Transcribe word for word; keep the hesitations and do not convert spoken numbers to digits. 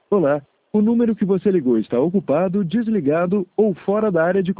Olá, o número que você ligou está ocupado, desligado ou fora da área de